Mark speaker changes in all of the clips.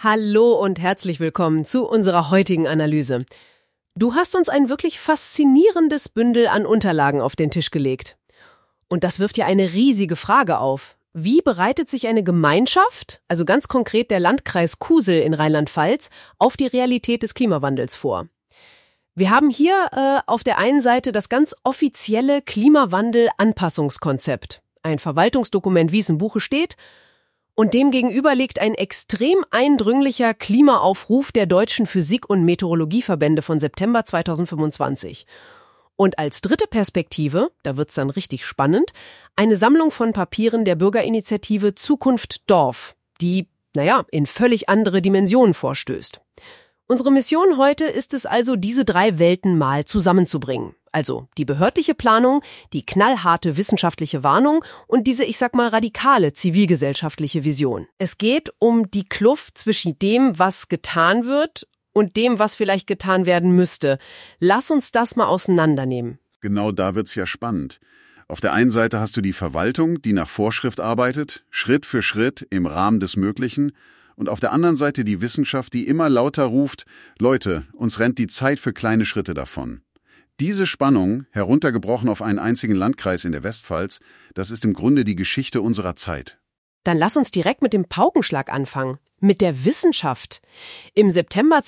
Speaker 1: Hallo und herzlich willkommen zu unserer heutigen Analyse. Du hast uns ein wirklich faszinierendes Bündel an Unterlagen auf den Tisch gelegt. Und das wirft ja eine riesige Frage auf. Wie bereitet sich eine Gemeinschaft, also ganz konkret der Landkreis Kusel in Rheinland-Pfalz, auf die Realität des Klimawandels vor? Wir haben hier auf der einen Seite das ganz offizielle Klimawandel-Anpassungskonzept, ein Verwaltungsdokument, wie es im Buche steht, und dem gegenüber liegt ein extrem eindringlicher Klimaaufruf der deutschen Physik- und Meteorologieverbände von September 2025. Und als dritte Perspektive, da wird's dann richtig spannend, eine Sammlung von Papieren der Bürgerinitiative Zukunft Dorf, die, in völlig andere Dimensionen vorstößt. Unsere Mission heute ist es also, diese drei Welten mal zusammenzubringen. Also die behördliche Planung, die knallharte wissenschaftliche Warnung und diese, radikale zivilgesellschaftliche Vision. Es geht um die Kluft zwischen dem, was getan wird und dem, was vielleicht getan werden müsste. Lass uns das mal auseinandernehmen.
Speaker 2: Genau da wird's ja spannend. Auf der einen Seite hast du die Verwaltung, die nach Vorschrift arbeitet, Schritt für Schritt im Rahmen des Möglichen. Und auf der anderen Seite die Wissenschaft, die immer lauter ruft, Leute, uns rennt die Zeit für kleine Schritte davon. Diese Spannung, heruntergebrochen auf einen einzigen Landkreis in der Westpfalz, das ist im Grunde die Geschichte unserer Zeit.
Speaker 1: Dann lass uns direkt mit dem Paukenschlag anfangen. Mit der Wissenschaft. Im September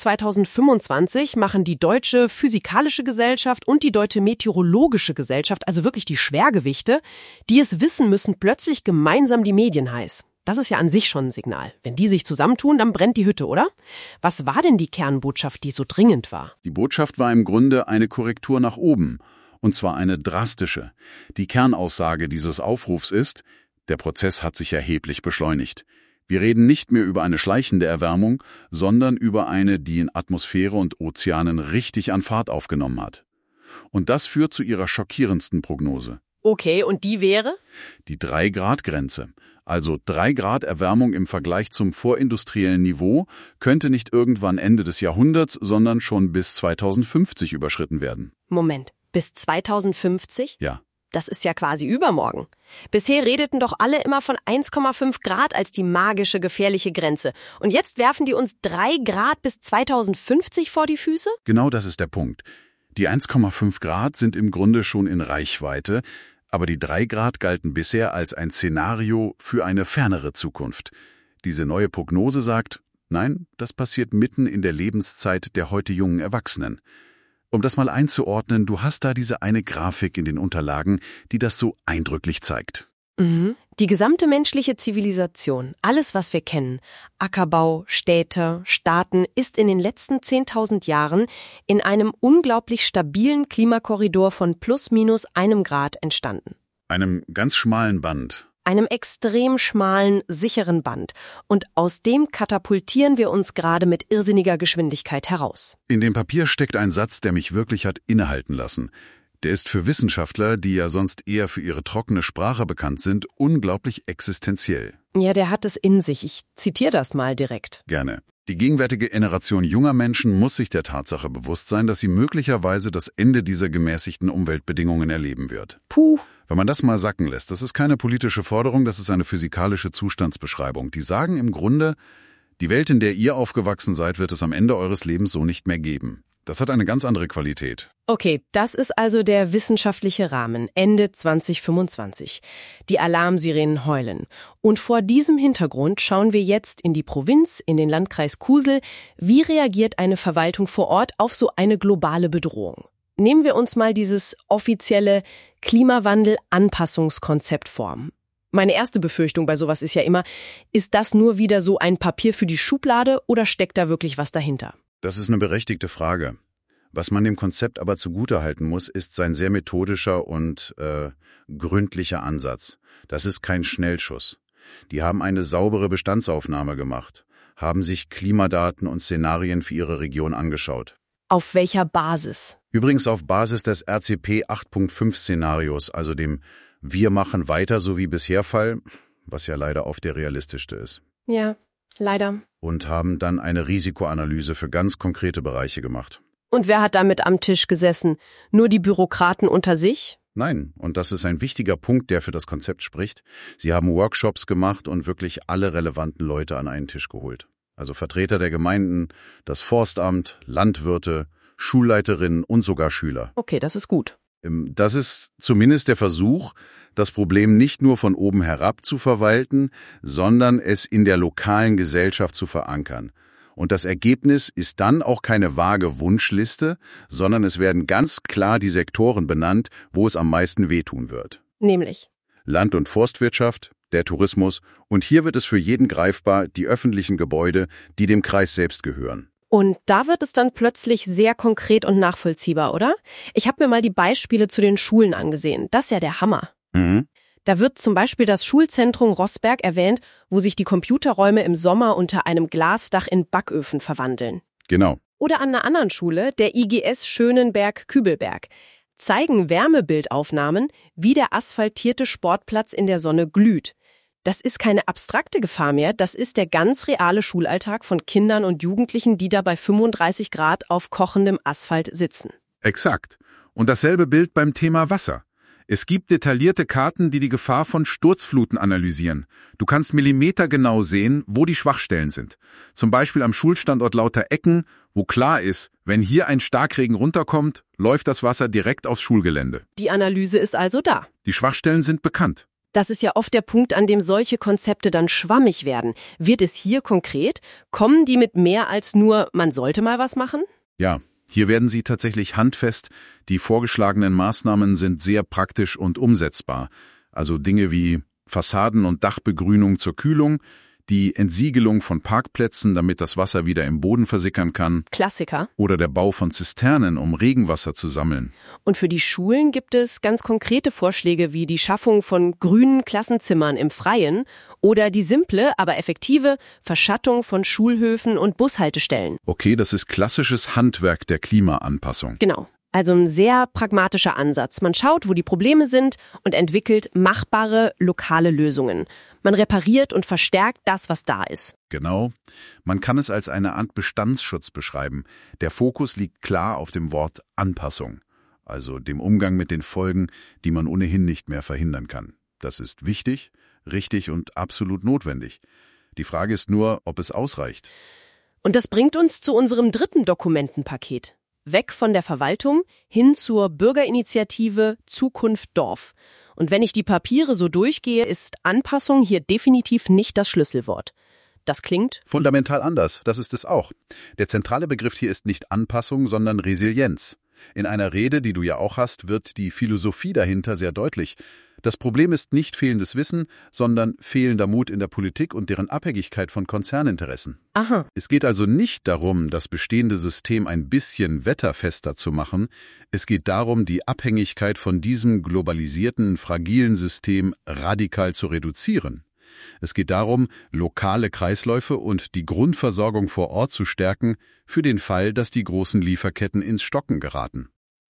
Speaker 1: 2025 machen die Deutsche Physikalische Gesellschaft und die Deutsche Meteorologische Gesellschaft, also wirklich die Schwergewichte, die es wissen müssen, plötzlich gemeinsam die Medien heiß. Das ist ja an sich schon ein Signal. Wenn die sich zusammentun, dann brennt die Hütte, oder? Was war denn die Kernbotschaft, die so dringend war?
Speaker 2: Die Botschaft war im Grunde eine Korrektur nach oben. Und zwar eine drastische. Die Kernaussage dieses Aufrufs ist, der Prozess hat sich erheblich beschleunigt. Wir reden nicht mehr über eine schleichende Erwärmung, sondern über eine, die in Atmosphäre und Ozeanen richtig an Fahrt aufgenommen hat. Und das führt zu ihrer schockierendsten Prognose.
Speaker 1: Okay, und die wäre?
Speaker 2: Die 3-Grad-Grenze. Also 3 Grad Erwärmung im Vergleich zum vorindustriellen Niveau könnte nicht irgendwann Ende des Jahrhunderts, sondern schon bis 2050 überschritten werden.
Speaker 1: Moment, bis 2050?
Speaker 2: Ja.
Speaker 1: Das ist ja quasi übermorgen. Bisher redeten doch alle immer von 1,5 Grad als die magische, gefährliche Grenze. Und jetzt werfen die uns 3 Grad bis 2050 vor die Füße?
Speaker 2: Genau das ist der Punkt. Die 1,5 Grad sind im Grunde schon in Reichweite, aber die 3 Grad galten bisher als ein Szenario für eine fernere Zukunft. Diese neue Prognose sagt, nein, das passiert mitten in der Lebenszeit der heute jungen Erwachsenen. Um das mal einzuordnen, du hast da diese eine Grafik in den Unterlagen, die das so eindrücklich zeigt.
Speaker 1: Mhm. Die gesamte menschliche Zivilisation, alles was wir kennen, Ackerbau, Städte, Staaten, ist in den letzten 10.000 Jahren in einem unglaublich stabilen Klimakorridor von plus minus 1 Grad entstanden.
Speaker 2: Einem ganz schmalen Band.
Speaker 1: Einem extrem schmalen, sicheren Band. Und aus dem katapultieren wir uns gerade mit irrsinniger Geschwindigkeit heraus.
Speaker 2: In dem Papier steckt ein Satz, der mich wirklich hat innehalten lassen. Der ist für Wissenschaftler, die ja sonst eher für ihre trockene Sprache bekannt sind, unglaublich existenziell.
Speaker 1: Ja, der hat es in sich. Ich zitiere das mal direkt.
Speaker 2: Gerne. Die gegenwärtige Generation junger Menschen muss sich der Tatsache bewusst sein, dass sie möglicherweise das Ende dieser gemäßigten Umweltbedingungen erleben wird.
Speaker 1: Puh.
Speaker 2: Wenn man das mal sacken lässt, das ist keine politische Forderung, das ist eine physikalische Zustandsbeschreibung. Die sagen im Grunde, die Welt, in der ihr aufgewachsen seid, wird es am Ende eures Lebens so nicht mehr geben. Das hat eine ganz andere Qualität.
Speaker 1: Okay, das ist also der wissenschaftliche Rahmen, Ende 2025. Die Alarmsirenen heulen. Und vor diesem Hintergrund schauen wir jetzt in die Provinz, in den Landkreis Kusel. Wie reagiert eine Verwaltung vor Ort auf so eine globale Bedrohung? Nehmen wir uns mal dieses offizielle Klimawandel-Anpassungskonzept vor. Meine erste Befürchtung bei sowas ist ja immer, ist das nur wieder so ein Papier für die Schublade oder steckt da wirklich was dahinter?
Speaker 2: Das ist eine berechtigte Frage. Was man dem Konzept aber zugutehalten muss, ist sein sehr methodischer und gründlicher Ansatz. Das ist kein Schnellschuss. Die haben eine saubere Bestandsaufnahme gemacht, haben sich Klimadaten und Szenarien für ihre Region angeschaut.
Speaker 1: Auf welcher Basis?
Speaker 2: Übrigens auf Basis des RCP 8.5 Szenarios, also dem Wir machen weiter so wie bisher Fall, was ja leider oft der realistischste ist.
Speaker 1: Ja, leider.
Speaker 2: Und haben dann eine Risikoanalyse für ganz konkrete Bereiche gemacht.
Speaker 1: Und wer hat damit am Tisch gesessen? Nur die Bürokraten unter sich?
Speaker 2: Nein, und das ist ein wichtiger Punkt, der für das Konzept spricht. Sie haben Workshops gemacht und wirklich alle relevanten Leute an einen Tisch geholt. Also Vertreter der Gemeinden, das Forstamt, Landwirte, Schulleiterinnen und sogar Schüler.
Speaker 1: Okay, das ist gut.
Speaker 2: Das ist zumindest der Versuch, das Problem nicht nur von oben herab zu verwalten, sondern es in der lokalen Gesellschaft zu verankern. Und das Ergebnis ist dann auch keine vage Wunschliste, sondern es werden ganz klar die Sektoren benannt, wo es am meisten wehtun wird.
Speaker 1: Nämlich?
Speaker 2: Land- und Forstwirtschaft, der Tourismus und hier wird es für jeden greifbar, die öffentlichen Gebäude, die dem Kreis selbst gehören.
Speaker 1: Und da wird es dann plötzlich sehr konkret und nachvollziehbar, oder? Ich habe mir mal die Beispiele zu den Schulen angesehen. Das ist ja der Hammer.
Speaker 2: Mhm.
Speaker 1: Da wird zum Beispiel das Schulzentrum Roßberg erwähnt, wo sich die Computerräume im Sommer unter einem Glasdach in Backöfen verwandeln.
Speaker 2: Genau.
Speaker 1: Oder an einer anderen Schule, der IGS Schönenberg-Kübelberg, zeigen Wärmebildaufnahmen, wie der asphaltierte Sportplatz in der Sonne glüht. Das ist keine abstrakte Gefahr mehr, das ist der ganz reale Schulalltag von Kindern und Jugendlichen, die da bei 35 Grad auf kochendem Asphalt sitzen.
Speaker 3: Exakt. Und dasselbe Bild beim Thema Wasser. Es gibt detaillierte Karten, die die Gefahr von Sturzfluten analysieren. Du kannst millimetergenau sehen, wo die Schwachstellen sind. Zum Beispiel am Schulstandort Lauterecken, wo klar ist, wenn hier ein Starkregen runterkommt, läuft das Wasser direkt aufs Schulgelände.
Speaker 1: Die Analyse ist also da.
Speaker 3: Die Schwachstellen sind bekannt.
Speaker 1: Das ist ja oft der Punkt, an dem solche Konzepte dann schwammig werden. Wird es hier konkret? Kommen die mit mehr als nur, man sollte mal was machen?
Speaker 2: Ja, hier werden sie tatsächlich handfest. Die vorgeschlagenen Maßnahmen sind sehr praktisch und umsetzbar. Also Dinge wie Fassaden- und Dachbegrünung zur Kühlung, die Entsiegelung von Parkplätzen, damit das Wasser wieder im Boden versickern kann.
Speaker 1: Klassiker.
Speaker 2: Oder der Bau von Zisternen, um Regenwasser zu sammeln.
Speaker 1: Und für die Schulen gibt es ganz konkrete Vorschläge wie die Schaffung von grünen Klassenzimmern im Freien oder die simple, aber effektive Verschattung von Schulhöfen und Bushaltestellen.
Speaker 2: Okay, das ist klassisches Handwerk der Klimaanpassung.
Speaker 1: Genau. Also ein sehr pragmatischer Ansatz. Man schaut, wo die Probleme sind und entwickelt machbare lokale Lösungen. Man repariert und verstärkt das, was da ist.
Speaker 2: Genau. Man kann es als eine Art Bestandsschutz beschreiben. Der Fokus liegt klar auf dem Wort Anpassung, also dem Umgang mit den Folgen, die man ohnehin nicht mehr verhindern kann. Das ist wichtig, richtig und absolut notwendig. Die Frage ist nur, ob es ausreicht.
Speaker 1: Und das bringt uns zu unserem dritten Dokumentenpaket. Weg von der Verwaltung hin zur Bürgerinitiative Zukunft Dorf. Und wenn ich die Papiere so durchgehe, ist Anpassung hier definitiv nicht das Schlüsselwort. Das klingt
Speaker 2: Fundamental anders, das ist es auch. Der zentrale Begriff hier ist nicht Anpassung, sondern Resilienz. In einer Rede, die du ja auch hast, wird die Philosophie dahinter sehr deutlich. Das Problem ist nicht fehlendes Wissen, sondern fehlender Mut in der Politik und deren Abhängigkeit von Konzerninteressen.
Speaker 1: Aha.
Speaker 2: Es geht also nicht darum, das bestehende System ein bisschen wetterfester zu machen. Es geht darum, die Abhängigkeit von diesem globalisierten, fragilen System radikal zu reduzieren. Es geht darum, lokale Kreisläufe und die Grundversorgung vor Ort zu stärken, für den Fall, dass die großen Lieferketten ins Stocken geraten.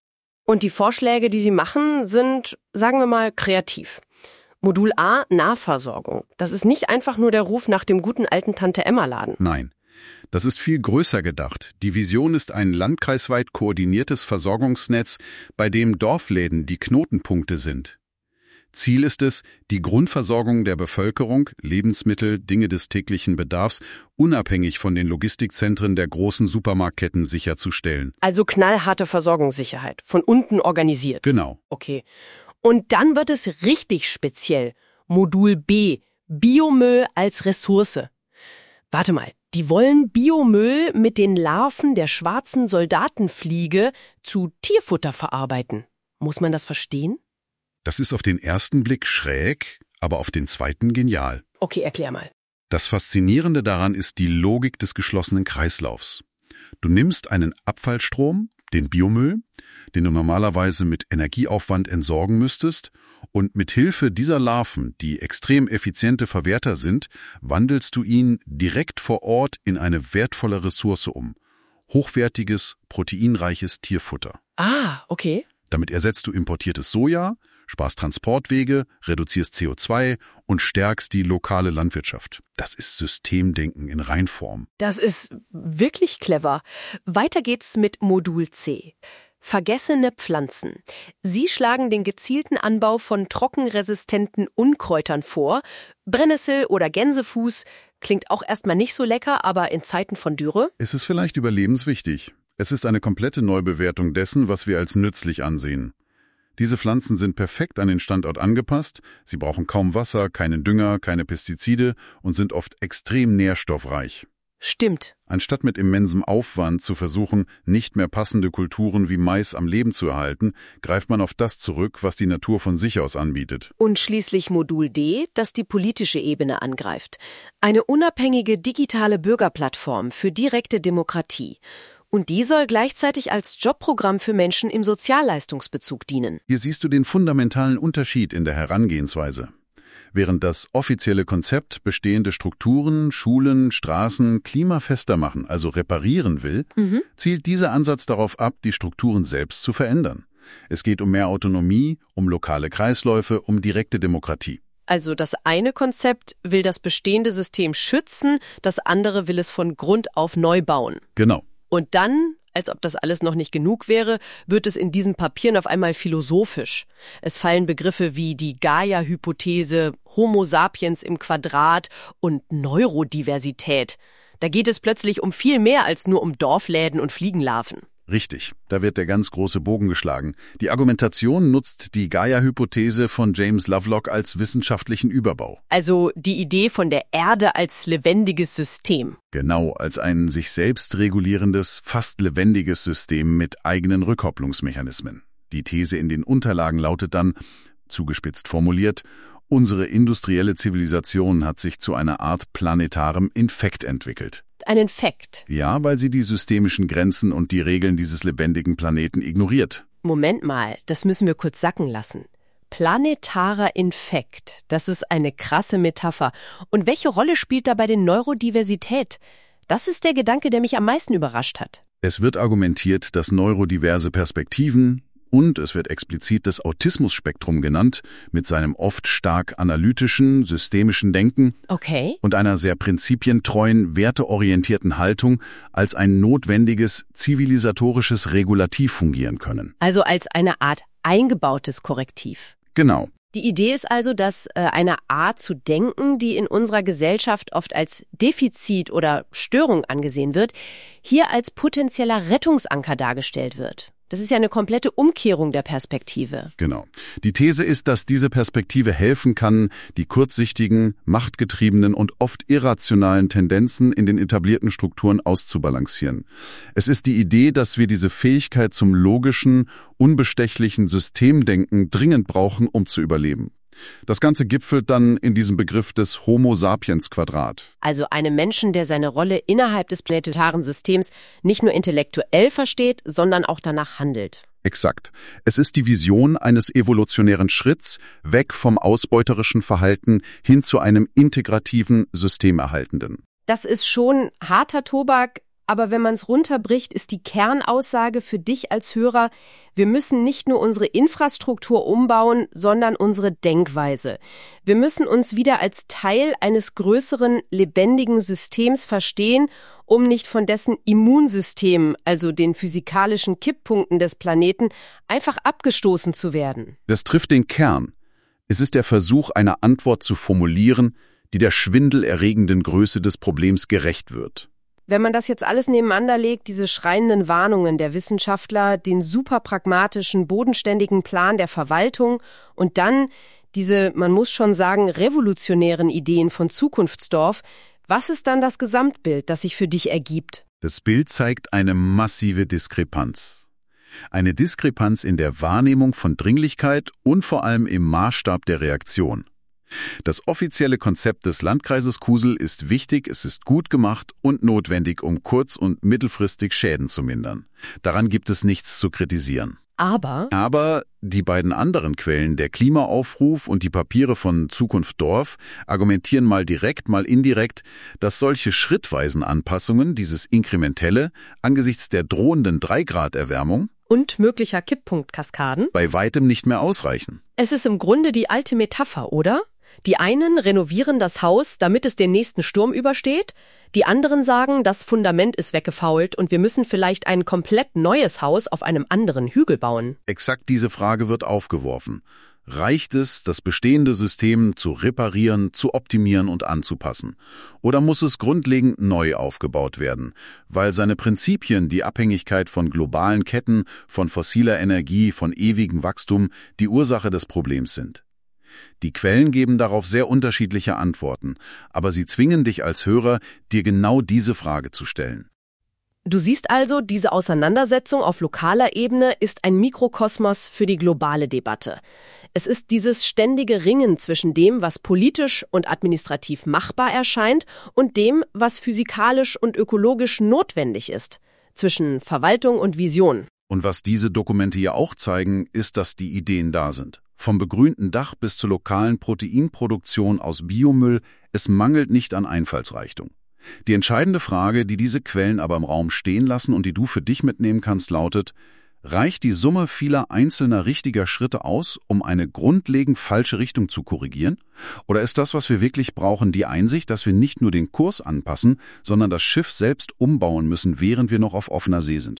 Speaker 1: Und die Vorschläge, die Sie machen, sind, sagen wir mal, kreativ. Modul A, Nahversorgung. Das ist nicht einfach nur der Ruf nach dem guten alten Tante-Emma-Laden.
Speaker 2: Nein, das ist viel größer gedacht. Die Vision ist ein landkreisweit koordiniertes Versorgungsnetz, bei dem Dorfläden die Knotenpunkte sind. Ziel ist es, die Grundversorgung der Bevölkerung, Lebensmittel, Dinge des täglichen Bedarfs, unabhängig von den Logistikzentren der großen Supermarktketten sicherzustellen.
Speaker 1: Also knallharte Versorgungssicherheit, von unten organisiert.
Speaker 2: Genau.
Speaker 1: Okay. Und dann wird es richtig speziell. Modul B, Biomüll als Ressource. Warte mal, die wollen Biomüll mit den Larven der schwarzen Soldatenfliege zu Tierfutter verarbeiten. Muss man das verstehen?
Speaker 2: Das ist auf den ersten Blick schräg, aber auf den zweiten genial.
Speaker 1: Okay, erklär mal.
Speaker 2: Das Faszinierende daran ist die Logik des geschlossenen Kreislaufs. Du nimmst einen Abfallstrom, den Biomüll, den du normalerweise mit Energieaufwand entsorgen müsstest, und mit Hilfe dieser Larven, die extrem effiziente Verwerter sind, wandelst du ihn direkt vor Ort in eine wertvolle Ressource um. Hochwertiges, proteinreiches Tierfutter.
Speaker 1: Ah, okay.
Speaker 2: Damit ersetzt du importiertes Soja, sparst Transportwege, reduzierst CO2 und stärkst die lokale Landwirtschaft. Das ist Systemdenken in Reinform.
Speaker 1: Das ist wirklich clever. Weiter geht's mit Modul C. Vergessene Pflanzen. Sie schlagen den gezielten Anbau von trockenresistenten Unkräutern vor, Brennnessel oder Gänsefuß, Klingt auch erstmal nicht so lecker, aber in Zeiten von Dürre?
Speaker 2: Es ist vielleicht überlebenswichtig. Es ist eine komplette Neubewertung dessen, was wir als nützlich ansehen. Diese Pflanzen sind perfekt an den Standort angepasst, sie brauchen kaum Wasser, keinen Dünger, keine Pestizide und sind oft extrem nährstoffreich.
Speaker 1: Stimmt.
Speaker 2: Anstatt mit immensem Aufwand zu versuchen, nicht mehr passende Kulturen wie Mais am Leben zu erhalten, greift man auf das zurück, was die Natur von sich aus anbietet.
Speaker 1: Und schließlich Modul D, das die politische Ebene angreift. Eine unabhängige digitale Bürgerplattform für direkte Demokratie. Und die soll gleichzeitig als Jobprogramm für Menschen im Sozialleistungsbezug dienen.
Speaker 2: Hier siehst du den fundamentalen Unterschied in der Herangehensweise. Während das offizielle Konzept bestehende Strukturen, Schulen, Straßen klimafester machen, also reparieren will, zielt dieser Ansatz darauf ab, die Strukturen selbst zu verändern. Es geht um mehr Autonomie, um lokale Kreisläufe, um direkte Demokratie.
Speaker 1: Also das eine Konzept will das bestehende System schützen, das andere will es von Grund auf neu bauen.
Speaker 2: Genau.
Speaker 1: Und dann, als ob das alles noch nicht genug wäre, wird es in diesen Papieren auf einmal philosophisch. Es fallen Begriffe wie die Gaia-Hypothese, Homo sapiens im Quadrat und Neurodiversität. Da geht es plötzlich um viel mehr als nur um Dorfläden und Fliegenlarven.
Speaker 2: Richtig, da wird der ganz große Bogen geschlagen. Die Argumentation nutzt die Gaia-Hypothese von James Lovelock als wissenschaftlichen Überbau.
Speaker 1: Also die Idee von der Erde als lebendiges System.
Speaker 2: Genau, als ein sich selbst regulierendes, fast lebendiges System mit eigenen Rückkopplungsmechanismen. Die These in den Unterlagen lautet dann, zugespitzt formuliert, unsere industrielle Zivilisation hat sich zu einer Art planetarem Infekt entwickelt.
Speaker 1: Ein Infekt.
Speaker 2: Ja, weil sie die systemischen Grenzen und die Regeln dieses lebendigen Planeten ignoriert.
Speaker 1: Moment mal, das müssen wir kurz sacken lassen. Planetarer Infekt, das ist eine krasse Metapher. Und welche Rolle spielt dabei die Neurodiversität? Das ist der Gedanke, der mich am meisten überrascht hat.
Speaker 2: Es wird argumentiert, dass neurodiverse Perspektiven und es wird explizit das Autismus-Spektrum genannt, mit seinem oft stark analytischen, systemischen Denken und einer sehr prinzipientreuen, werteorientierten Haltung als ein notwendiges zivilisatorisches Regulativ fungieren können.
Speaker 1: Also als eine Art eingebautes Korrektiv.
Speaker 2: Genau.
Speaker 1: Die Idee ist also, dass eine Art zu denken, die in unserer Gesellschaft oft als Defizit oder Störung angesehen wird, hier als potenzieller Rettungsanker dargestellt wird. Das ist ja eine komplette Umkehrung der Perspektive.
Speaker 2: Genau. Die These ist, dass diese Perspektive helfen kann, die kurzsichtigen, machtgetriebenen und oft irrationalen Tendenzen in den etablierten Strukturen auszubalancieren. Es ist die Idee, dass wir diese Fähigkeit zum logischen, unbestechlichen Systemdenken dringend brauchen, um zu überleben. Das Ganze gipfelt dann in diesem Begriff des Homo sapiens Quadrat.
Speaker 1: Also einem Menschen, der seine Rolle innerhalb des planetaren Systems nicht nur intellektuell versteht, sondern auch danach handelt.
Speaker 2: Exakt. Es ist die Vision eines evolutionären Schritts weg vom ausbeuterischen Verhalten hin zu einem integrativen, systemerhaltenden.
Speaker 1: Das ist schon harter Tobak. Aber wenn man es runterbricht, ist die Kernaussage für dich als Hörer, wir müssen nicht nur unsere Infrastruktur umbauen, sondern unsere Denkweise. Wir müssen uns wieder als Teil eines größeren, lebendigen Systems verstehen, um nicht von dessen Immunsystem, also den physikalischen Kipppunkten des Planeten, einfach abgestoßen zu werden.
Speaker 2: Das trifft den Kern. Es ist der Versuch, eine Antwort zu formulieren, die der schwindelerregenden Größe des Problems gerecht wird.
Speaker 1: Wenn man das jetzt alles nebeneinander legt, diese schreienden Warnungen der Wissenschaftler, den super pragmatischen, bodenständigen Plan der Verwaltung und dann diese, man muss schon sagen, revolutionären Ideen von Zukunftsdorf, was ist dann das Gesamtbild, das sich für dich ergibt?
Speaker 2: Das Bild zeigt eine massive Diskrepanz. Eine Diskrepanz in der Wahrnehmung von Dringlichkeit und vor allem im Maßstab der Reaktion. Das offizielle Konzept des Landkreises Kusel ist wichtig, es ist gut gemacht und notwendig, um kurz- und mittelfristig Schäden zu mindern. Daran gibt es nichts zu kritisieren. Aber die beiden anderen Quellen, der Klimaaufruf und die Papiere von Zukunft Dorf, argumentieren mal direkt, mal indirekt, dass solche schrittweisen Anpassungen, dieses Inkrementelle, angesichts der drohenden 3-Grad-Erwärmung
Speaker 1: und möglicher Kipppunktkaskaden
Speaker 2: bei weitem nicht mehr ausreichen.
Speaker 1: Es ist im Grunde die alte Metapher, oder? Die einen renovieren das Haus, damit es den nächsten Sturm übersteht. Die anderen sagen, das Fundament ist weggefault und wir müssen vielleicht ein komplett neues Haus auf einem anderen Hügel bauen.
Speaker 2: Exakt diese Frage wird aufgeworfen. Reicht es, das bestehende System zu reparieren, zu optimieren und anzupassen? Oder muss es grundlegend neu aufgebaut werden, weil seine Prinzipien, die Abhängigkeit von globalen Ketten, von fossiler Energie, von ewigem Wachstum, die Ursache des Problems sind? Die Quellen geben darauf sehr unterschiedliche Antworten, aber sie zwingen dich als Hörer, dir genau diese Frage zu stellen.
Speaker 1: Du siehst also, diese Auseinandersetzung auf lokaler Ebene ist ein Mikrokosmos für die globale Debatte. Es ist dieses ständige Ringen zwischen dem, was politisch und administrativ machbar erscheint, und dem, was physikalisch und ökologisch notwendig ist, zwischen Verwaltung und Vision.
Speaker 2: Und was diese Dokumente ja auch zeigen, ist, dass die Ideen da sind. Vom begrünten Dach bis zur lokalen Proteinproduktion aus Biomüll, es mangelt nicht an Einfallsreichtum. Die entscheidende Frage, die diese Quellen aber im Raum stehen lassen und die du für dich mitnehmen kannst, lautet: Reicht die Summe vieler einzelner richtiger Schritte aus, um eine grundlegend falsche Richtung zu korrigieren? Oder ist das, was wir wirklich brauchen, die Einsicht, dass wir nicht nur den Kurs anpassen, sondern das Schiff selbst umbauen müssen, während wir noch auf offener See sind?